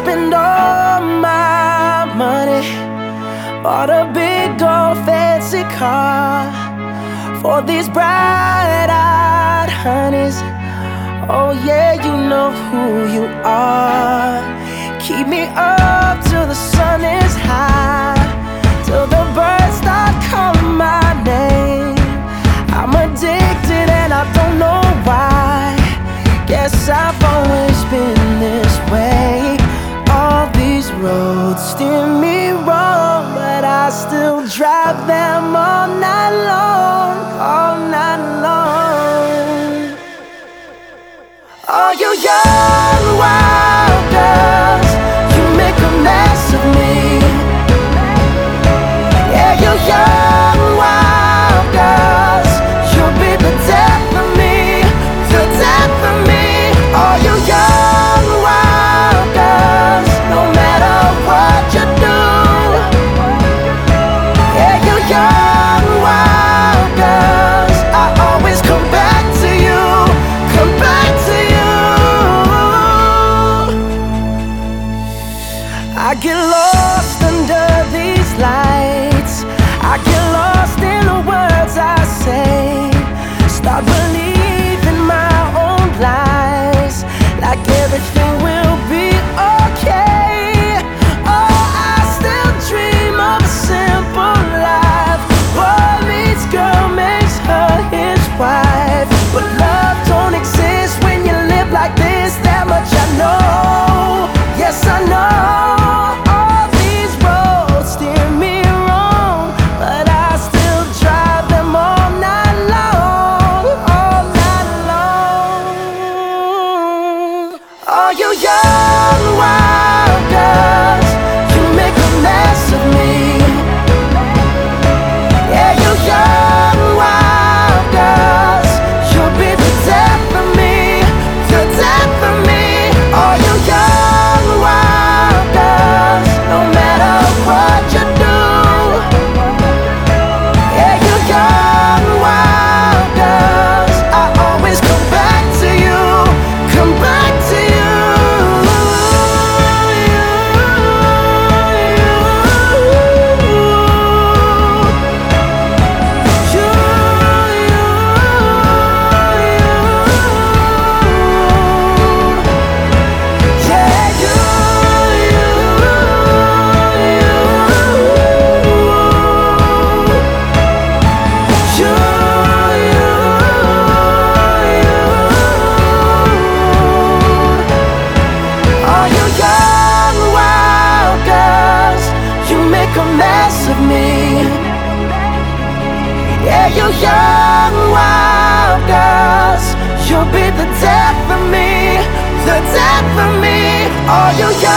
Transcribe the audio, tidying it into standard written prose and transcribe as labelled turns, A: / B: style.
A: spend all my money, bought a big old fancy car for these bright-eyed honeys. Oh yeah, you know who you are. Keep me up till the sun is high, till the birds start calling my name. I'm addicted and I don't know why. Guess I've always been this way. All these roads steer me wrong, but I still drive them all night long, all night long. All you young wild girls, you make a mess of me. Yeah, you young wild girls, you'll be the death of me, the death of me. All you young wild girls, no matter what you do. Yeah, you young wild girls, I always come back to you, come back to you. I get lost under these lights, I get lost in the words I say. Start believing my own lies, like everything will be okay. Oh, I still dream of a simple life. Boy meets girl, makes her his wife. But love don't exist when you live like this, that much I know. Yes, I know. All these roads steer me wrong, but I still drive them all night long, all night long. All you young wild girls, you make a mess of me. Yeah, you young wild girls, you'll be the death of me, the death of me. All you young wild girls, no matter what you do. Yeah, you young wild girls, I always come back to you, come back to you. All you young wild girls, you make a mess of me. Yeah, you young wild girls, you'll be the death of me, the death of me. All you young